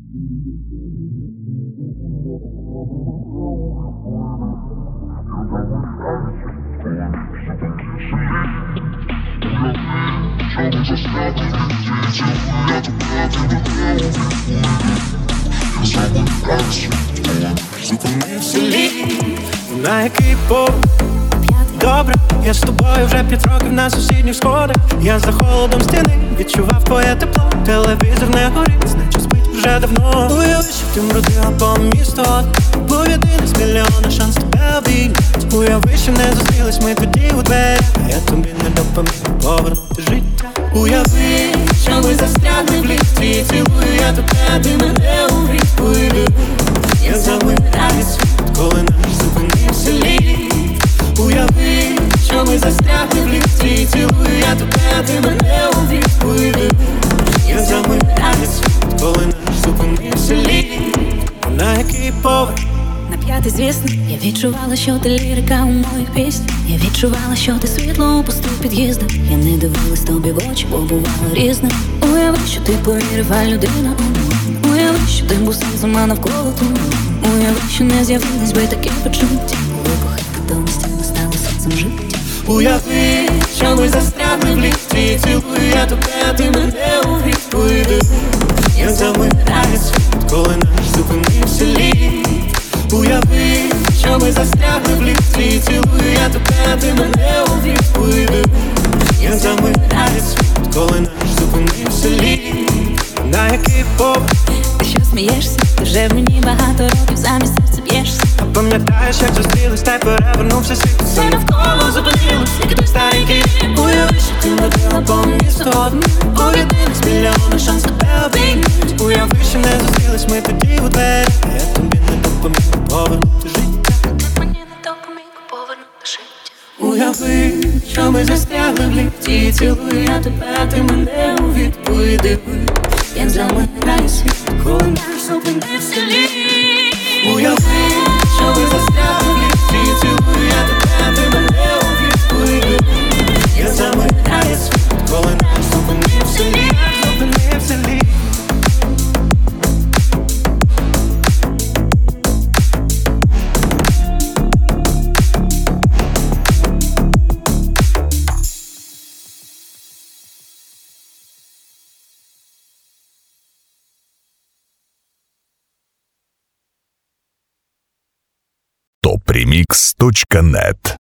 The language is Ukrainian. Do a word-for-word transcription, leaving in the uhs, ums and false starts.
На який поверх? Добре, я з тобою вже п'ять років на сусідніх сходах. Я за холодом стіни відчував твоє тепло. Телевізор не горить, значить спить вже давно. Уяви, що ти мрудила по місту. Був єдиний з мільйона шанс тебе обійняти. Уяви, що не зустрілись ми тоді у двері, а я тобі не допоміг повернути життя. Уяви, що ми застрягли в ліфті. Цілую я тебе, а ти мене у гріх. Уяви, я замираю світ, коли наш зупинився літ. Уяви, що ми застрягли в ліфті. Цілую я тебе, а ти мене у гріх. Уяви, я замираю світ, коли наш зупинився літ. На який поверх? На п'ятий, звісно. Я відчувала, що ти лірика у моїх піснях. Я відчувала, що ти світло у пустих під'їздах. Я не дивилась тобі в очі, бо бувало різне. Уяви, що ти повірив, а людина онлайн. Уяви, що ти був сам сама навколо туман. Уяви, що не з'явились би такі почуття. Коли кохати до настільно стало серцем життя. Уяви, що ми застрягли в ліфті. Цілую я тебе, а ти мене у гріх. Уяви, я замираю світ, коли наш зупинився літ. Уяви, що ми застрягли в ліфті. Цілую я тебе, а ти мене у гріх. Уяви, я замираю світ, коли наш зупинився літ. На який поверх? Ти що смієшся? Ти вже в мені багато років замість серця б'єшся. А пам'ятаєш, як зустрілись, та й перевернувся світ. Все навколо зупинилось, як той старенький. Уяви, що ти мрудила по місту одна. Був єдиний з мільйона шанс тебе обійняти. Уяви, що не зустрілись ми тоді у двері, а я тобі не допоміг повернути життя. Мені не допоміг повернути життя. Уяви, що ми застрягли в ліфті. Цілую я тебе, а ти мене у відповіди. Як замирає світ, коли наш зупинився літ. Уяви, що ми застрягли в ліфті. Цілую я тебе, а ти мене у відповіди. Як замирає світ, коли наш зупинився літ. Зупинився літ. топ ремикс точка нет